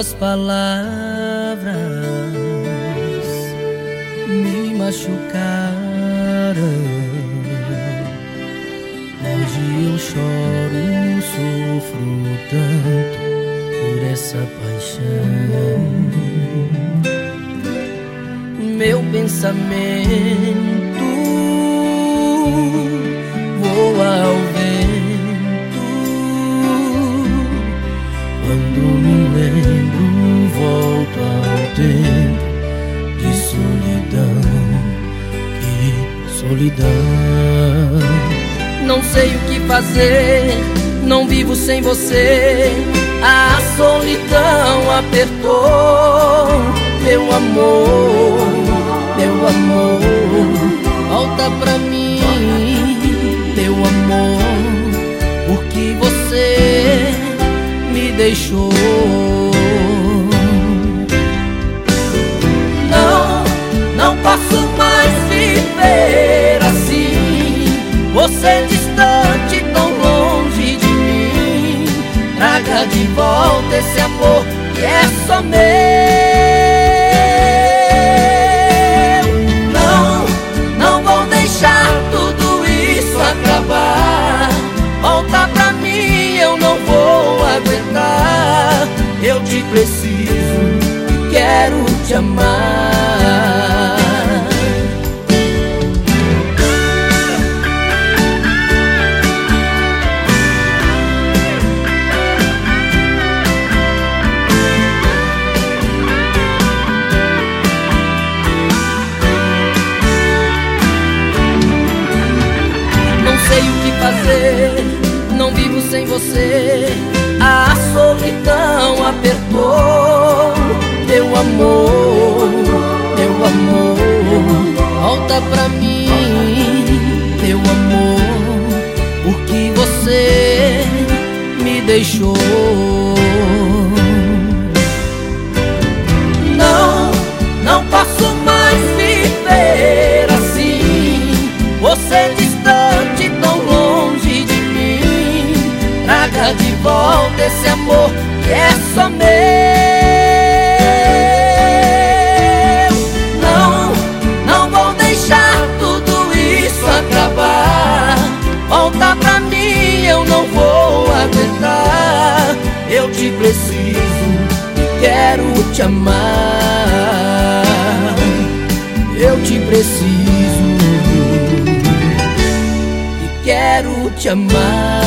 Tuas palavras me machucaram. Hoje eu choro, sofro tanto por essa paixão. Meu pensamento voa ao vento quando me lembro, volto ao tempo de solidão. Que solidão! Não sei o que fazer, não vivo sem você. A solidão apertou meu amor, meu amor. Volta pra mim, meu amor, porque você me deixou. Não posso mais viver assim, você distante, tão longe de mim. Traga de volta esse amor que é só meu. Não vou deixar tudo isso acabar. Volta pra mim, eu não vou aguentar. Eu te preciso e quero te amar. Não vivo sem você. A solidão apertou meu amor, meu amor. Volta pra mim, meu amor, porque você me deixou. Não posso mais viver assim, você distante, tão longe de mim. Traga de volta esse amor que é só meu. Não vou deixar tudo isso acabar. Volta pra mim, eu não vou aguentar. Eu te preciso e quero te amar. Eu te preciso, quero te amar.